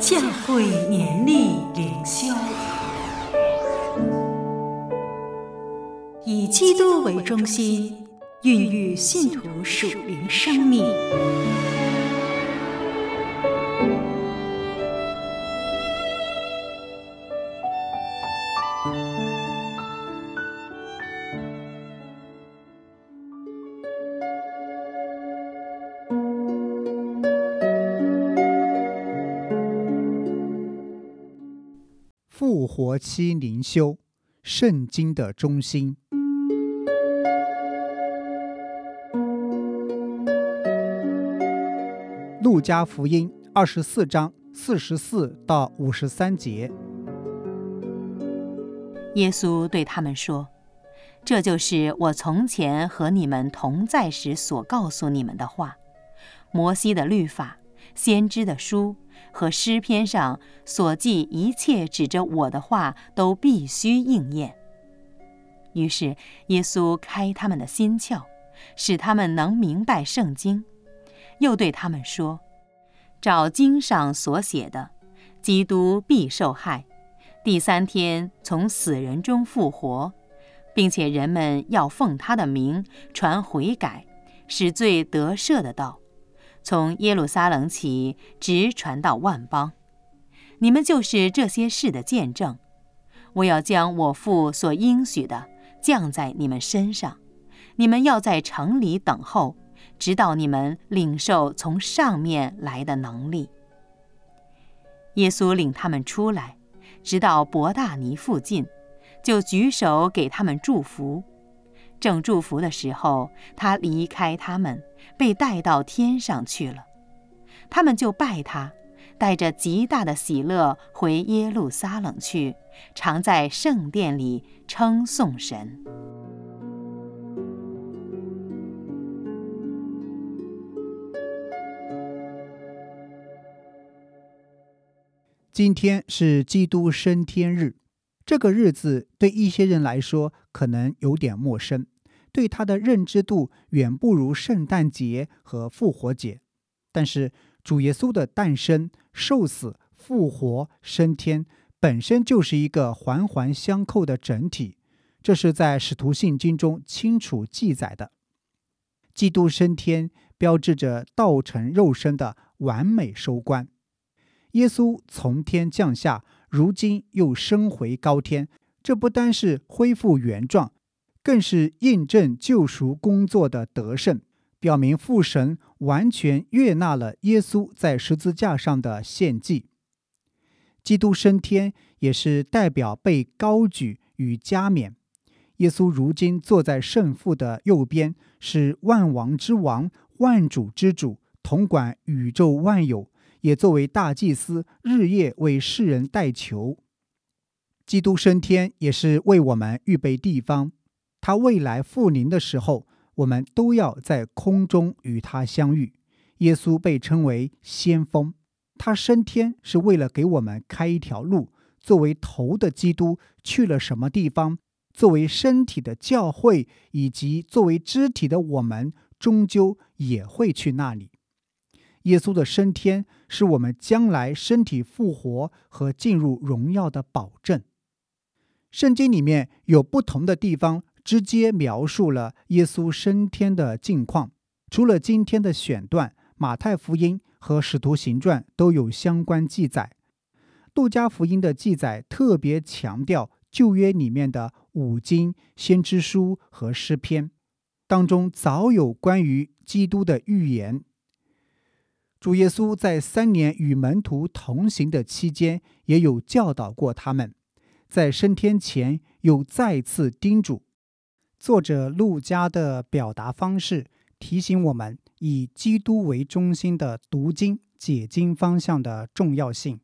教会年历灵修，以基督为中心，孕育信徒属灵生命。 复活期灵修，圣经的中心。路加福音24章44到53节。 耶稣对他们说：这就是我从前和你们同在时所告诉你们的话，摩西的律法、先知的书和诗篇上所记一切指着我的话都必须应验。于是耶稣开他们的心窍，使他们能明白圣经，又对他们说：照经上所写的，基督必受害，第3天从死人中复活，并且人们要奉他的名传悔改、使罪得赦的道，从耶路撒冷起，直传到万邦。你们就是这些事的见证。我要将我父所应许的降在你们身上，你们要在城里等候，直到你们领受从上面来的能力。耶稣领他们出来，直到伯大尼附近，就举手给他们祝福。正祝福的时候，他离开他们，被带到天上去了。他们就拜他，带着极大的喜乐回耶路撒冷去，常在圣殿里称颂神。 今天是基督升天日，这个日子对一些人来说可能有点陌生，对他的认知度远不如圣诞节和复活节。但是主耶稣的诞生、受死、复活、升天本身就是一个环环相扣的整体，这是在使徒信经中清楚记载的。基督升天标志着道成肉身的完美收官。耶稣从天降下，如今又升回高天，这不单是恢复原状，更是印证救赎工作的得胜，表明父神完全悦纳了耶稣在十字架上的献祭。基督升天也是代表被高举与加冕。耶稣如今坐在圣父的右边，是万王之王、万主之主，统管宇宙万有，也作为大祭司日夜为世人代求。基督升天也是为我们预备地方，他未来复临的时候，我们都要在空中与他相遇。耶稣被称为先锋，他升天是为了给我们开一条路。作为头的基督去了什么地方，作为身体的教会以及作为肢体的我们终究也会去那里。耶稣的升天是我们将来身体复活和进入荣耀的保证。圣经里面有不同的地方直接描述了耶稣升天的境况，除了今天的选段，马太福音和使徒行传都有相关记载。路加福音的记载特别强调旧约里面的五经、先知书和诗篇，当中早有关于基督的预言。主耶稣在3年与门徒同行的期间，也有教导过他们，在升天前又再次叮嘱。作者路加的表达方式提醒我们以基督为中心的读经解经方向的重要性。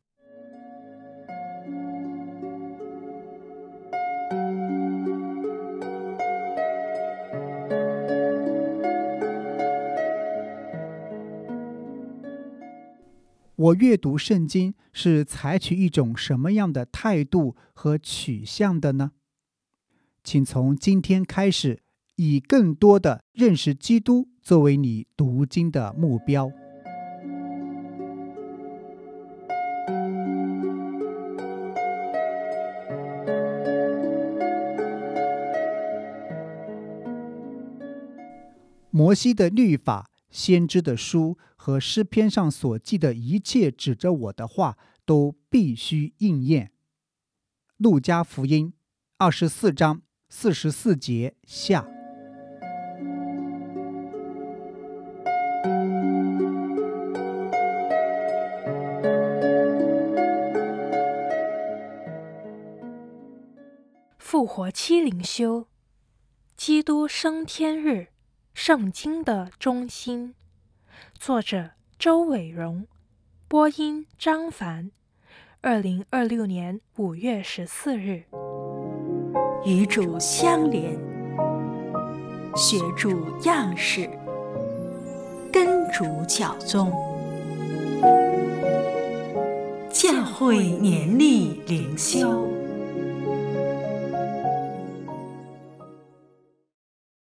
我阅读圣经是采取一种什么样的态度和取向的呢？请从今天开始，以更多的认识基督作为你读经的目标。 摩西的律法、先知的书和诗篇上所记的一切指着我的话，都必须应验。路加福音24章44节下。 复活期灵修，基督升天日，圣经的中心。作者周伟荣，播音张凡。2026年5月14日。 与主相连，学主样式，跟主脚踪。教会年历灵修。